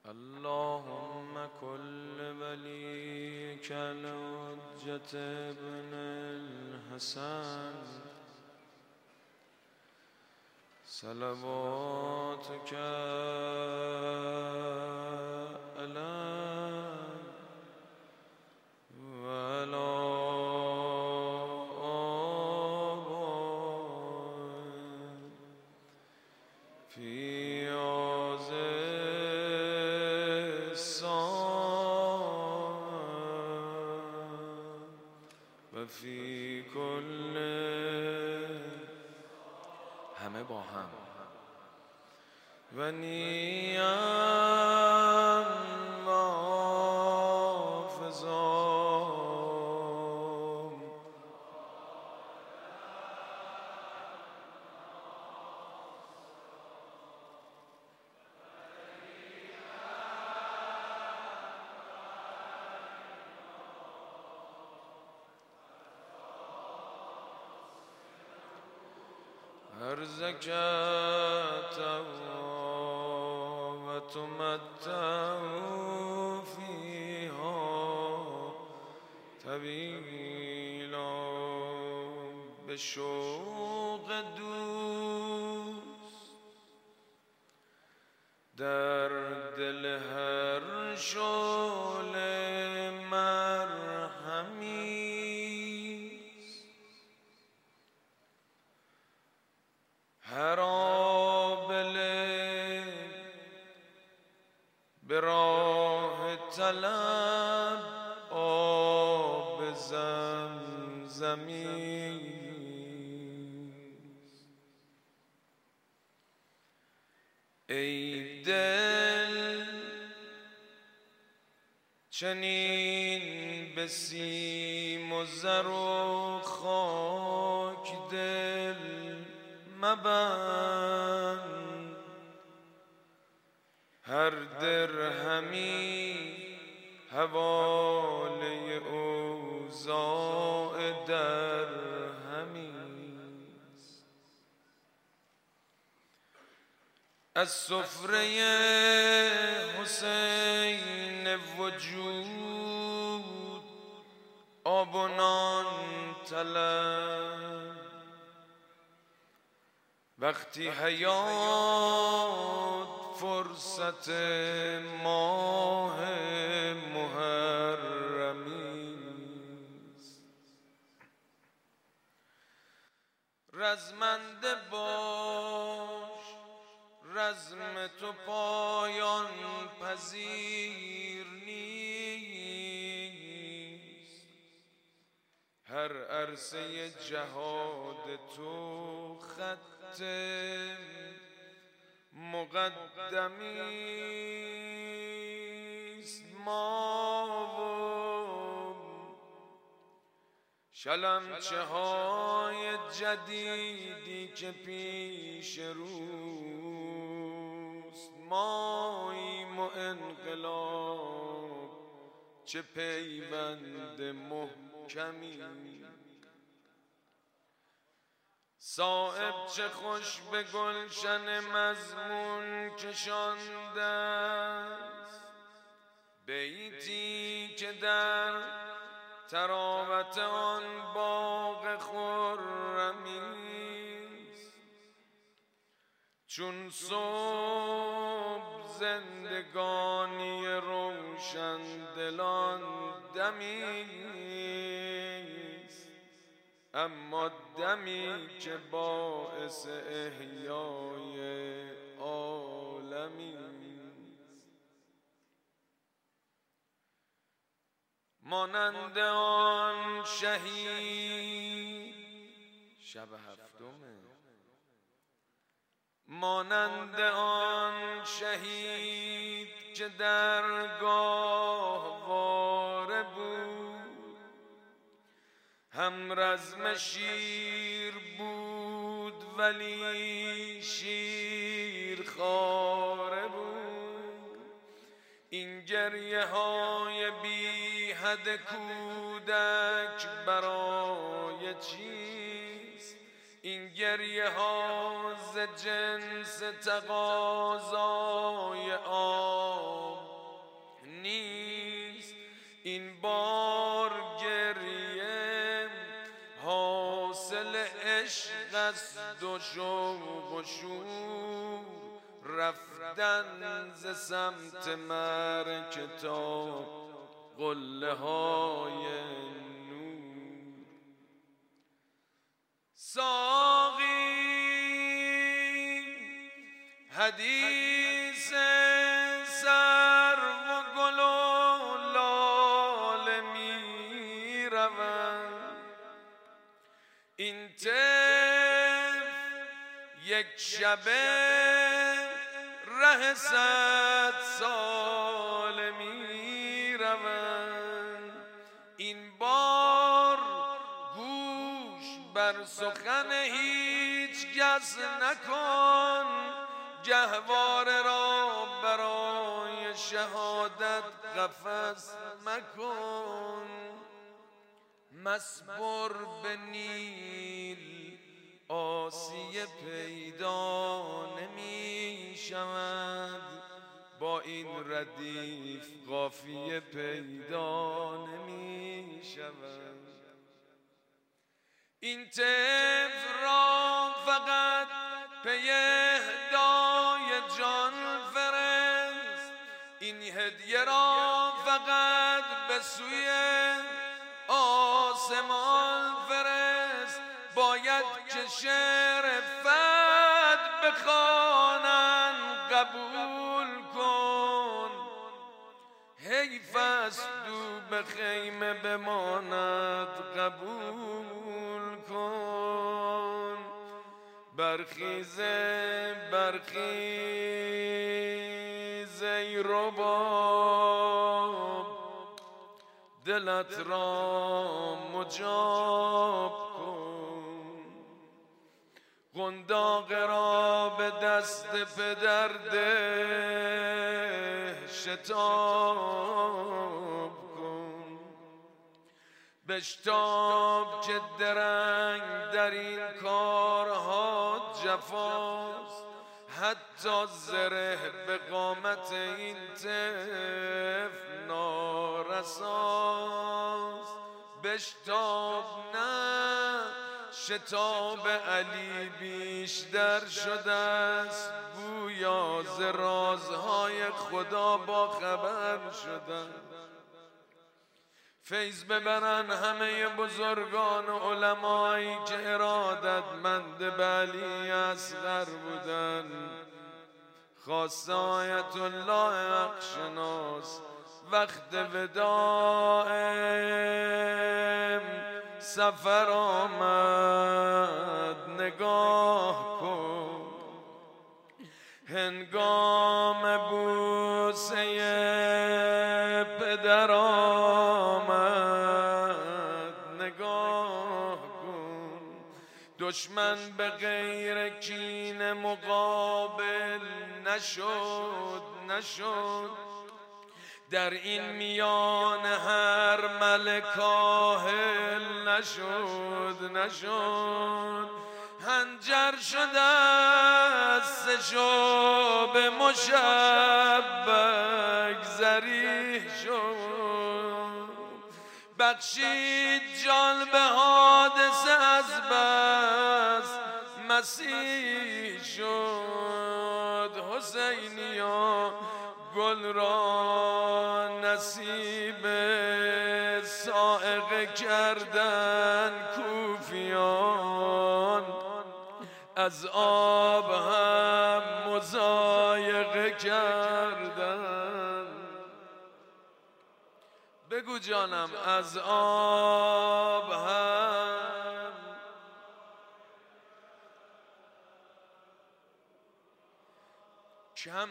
اللهم كل وليك الحجة ابن الحسن صلواتك عليه وعلى آبائه في هذه الساعة وفي كل همه با هم و نیام و حافظام ارزقت و تمتع فيها طويلا به شوق دوست در دل هر شعله مرهمی هر آبله به راه طلب آب زمزمی ای دل چنین به سیم و زر و خاک دل مبند هر درهمی حواله اوضاع درهمی از سفره حسین وجود آب و نان طلب وقتی حیات فرصت ماه محرمی است رزمنده باش رزم تو پایان پذیر نیست هر عرصه جهاد تو خط مقدمی است ما و شلمچه های جدیدی که پیش روست ماییم و انقلاب چه پیوند محکمی صایب چه خوش به گلشن مضمون کشانده است بیتی که در طراوت آن باغ خرمی است چون صبح زندگانی روشن دلان دمی اما دمی که باعث احیای عالمی است مانند آن شهید شب هفتمه مانند آن شهید که در گاهواره بود هم رزم شیر بود ولی شیر خواره بود این گریه های بی حد کودک برای چیست این گریه ها ز جنس تقاضای آب این بار گریه حاصل عشق است و شوق و شور، رفتن ز سمت مرگ تا قله های نور. ساقی حدیث سرو و گل و لاله می روند، این طفل یک شبه ره 100 ساله می روند. این بار گوش بر سخن هیچ کس نکن، گهواره را برای شهادت قفس مکن. مسپر به نیل آسیه پیدا نمی شود، با این ردیف قافیه پیدا نمی شود. این طفل را فقط پی اهدای جان فرست، این هدیه را فقط به سوی آسمان فرست. باید که شعر فد بخوانن قبول کن، حیف است او به خیمه بماند قبول کن. برخیز برخیز ای رباب، دلت را مجاب کن. قنداق را به دست پدر ده، شتاب کن. بشتاب که درنگ در این کارها جفاست، حتی زره به قامت این طفل نارساست. بشتاب نه، شتاب علی بیشتر شده است، گویا ز رازهای خدا با خبر شدن. فیض ببرن همه بزرگان و علمایی که ارادتمند به علی اصغر بودن. خواست آیت الله حق شناس وقت وداع سفر آمد، نگاه کن. هنگام بوسه پدر آمد، نگاه کن. دشمن به غیر کین مقابل نشد. در این میان هر ملک کاهل نشد. هنجر شده است شب مشبک زریح شد. بخشید جان به حادثه از بس مسیح شد. حسینیا گل را نصیب صاعقه کردن کوفیان، از آب هم مضایقه کردن. بگو جانم از آب هم کم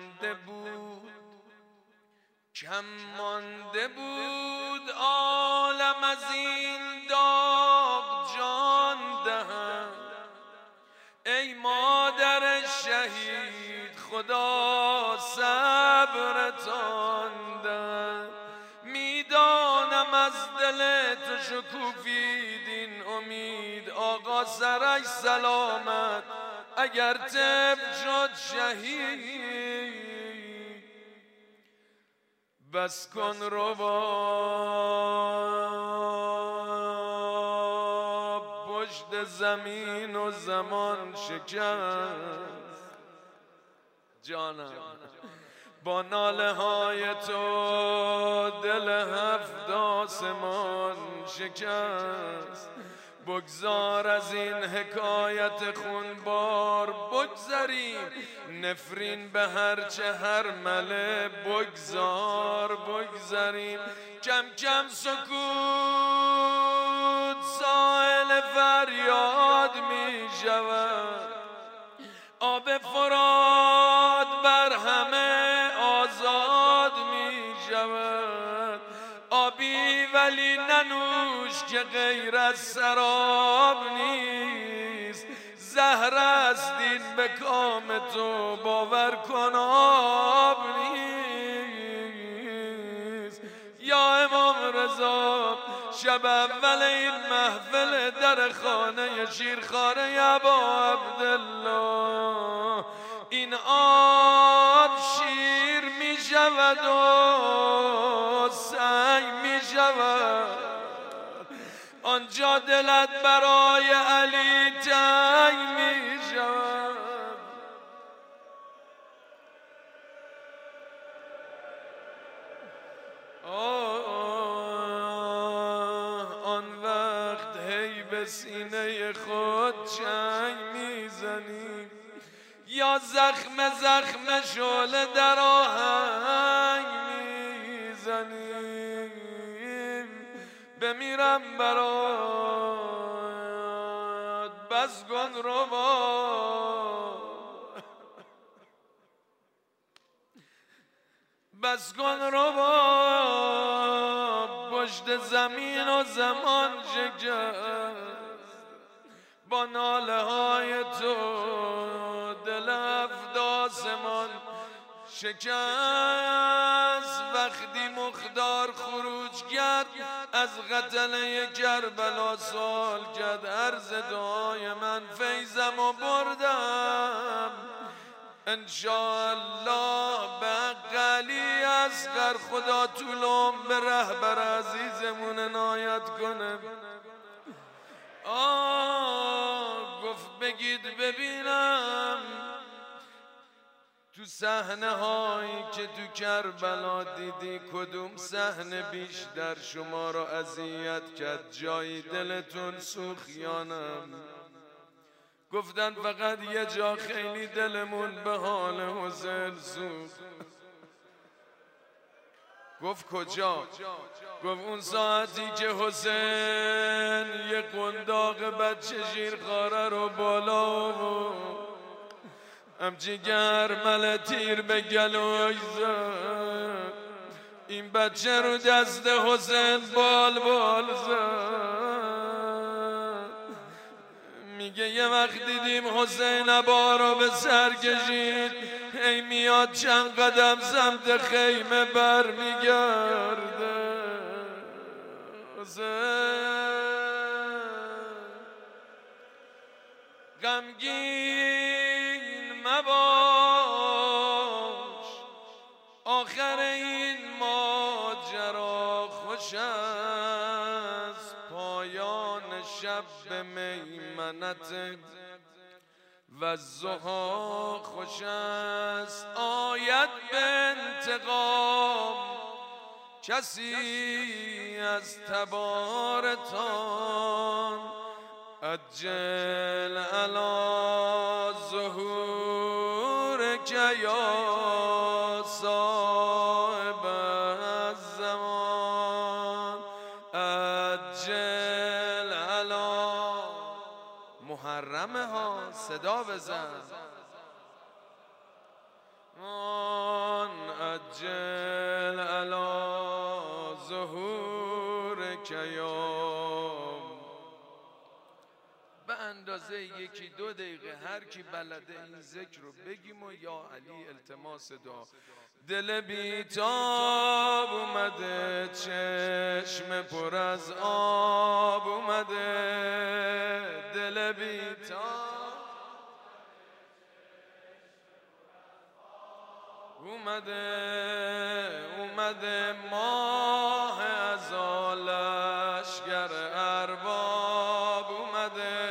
مانده بود عالم از این داغ جان دهد. ای مادر شهید خدا صبرتان ده. میدانم از دل تو شکوفید این امید، آقا سرش سلامت اگر طفل شد شهید. بس کن رباب پشت زمین و زمان شکست جانم با ناله های تو دل هفت آسمان شکست بگذار از این حکایت خونبار بگذریم نفرین به هرچه هر مله بگذاریم کم کم سکوت سائل فریاد می شود آب فرات بر همه آزاد می شود آبی ولی ننوش که غیر از سراب نیست زهر است این به کام تو باور کن آب نیست یا امام رضا شب اول این محفل در خانه شیرخواره ابا عبدالله این آب شیر می شود و سنگ می شود آنجا دلت برای علی تنگ می شود آن وقت هی به سینه خود چنگ میزنی یا زخم شعله در آهنگ میزنیم بمیرم برات بس کن رباب بس کن رباب پشت زمین و زمان شکست با ناله های تو دل هفت آسمان شکست وقتی مختار خروج کرد از قتله کربلا سوال کرد عرض دعای من فیضم و بردم انشاءالله به علی اصغر خدا طول عمر به رهبر عزیزمون عنایت کنه گفت بگید ببینم تو صحنه هایی که تو کربلا دیدی کدوم صحنه بیشتر شما را اذیت کرد جایی دلتون سوخت یا نه گفتن فقط یه جا خیلی دلمون به حال حسین سوخت گفت کجا؟ گفت اون ساعتی که حسین یه قنداق بچه شیرخواره رو بالا آورد همچی گرمل تیر به گلوی زد این بچه رو دست حسین بال زد میگه یه وقت دیدیم حسین عبا رو به سر کشید هی میاد چند قدم سمت خیمه بر میگرده حسین غمگین مباش آخر این ماجرا خوش است پایان شب به میمنت و ضحی خوش است آید به انتقام کسی از تبارتان عجل علی ظهور که یا صاحب الزمان عجل علی محرمه ها صدا بزن عجل علی ظهور که یا به اندازه یکی دو دقیقه هر کی بلده این ذکر رو بگیم و یا علی التماس دعا دل بیتاب اومده چشم پر از آب اومده دل بیتاب اومده اومده ماه ازا لشگر ارباب اومده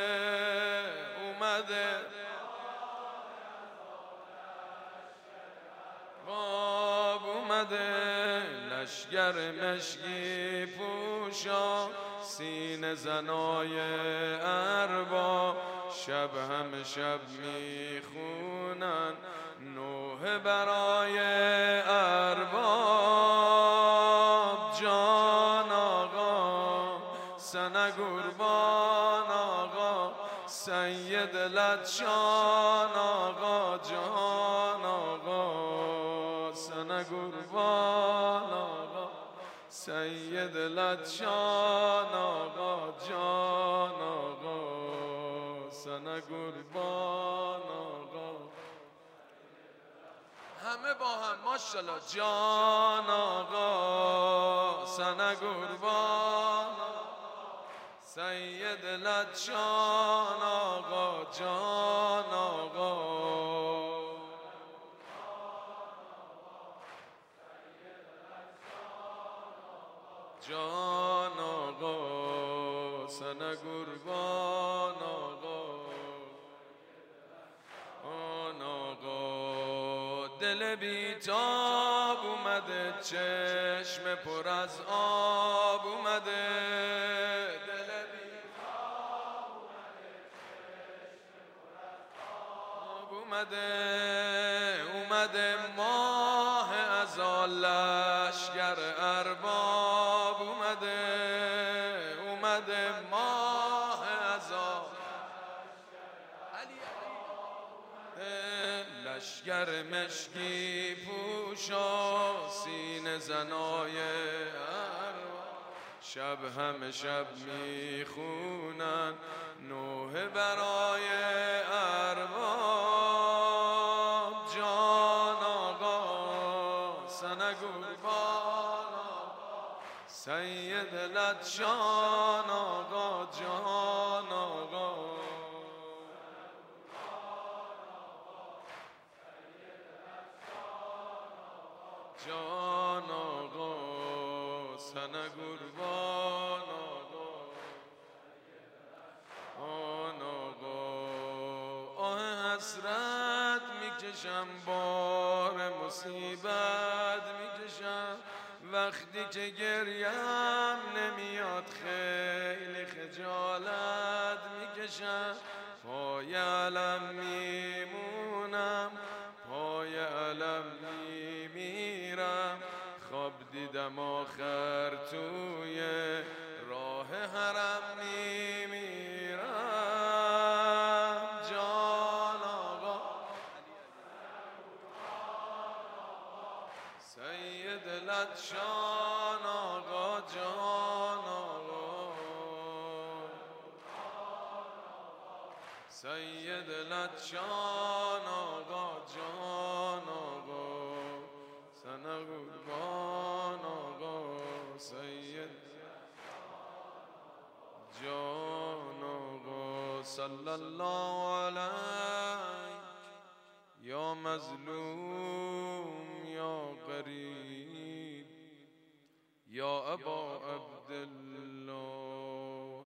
باب اومده لشگر مشکی پوشا سینه زنای ارباب شب همه شب میخونن نوحه برای ارباب جان آقا سنه قربان آقا سید لطشان آقا جان آقا سنه قربان آقا سید لطشان آقا جان آقا سنه قربان آقا همه با هم ماشاءالله جان آقا سنه قربان سید لطشان آقا جان آقا جان آقا سنه قربان آقا آن آقا دل بیتاب اومده چشم پر از آب اومده دل بیتاب اومده چشم پر از آب اومده ماه ازا لشگر ارباب اومده ماه ازا لشگر مشکی پوشا سینه زنای ارباب شب همه شب میخونن نوحه برای ارباب جان آقا سنه قربان آقا سید لطشان آقا جان آقا جان آقا سنه قربان آقا آن آقا آه حسرت میکشم بار مصیبت میکشم وقتی که گریم نمیاد خیلی خجالت میکشم پای علم میمونم پای علم میمیرم خواب دیدم آخر توی راه حرم میمیرم جان آقا سید لطشان آقا جان آقا سید لطشان آقا جان آقا سنه قربان آقا سید جان آقا صلی الله علیک یا مظلوم یا غریب یا ابا عبدالله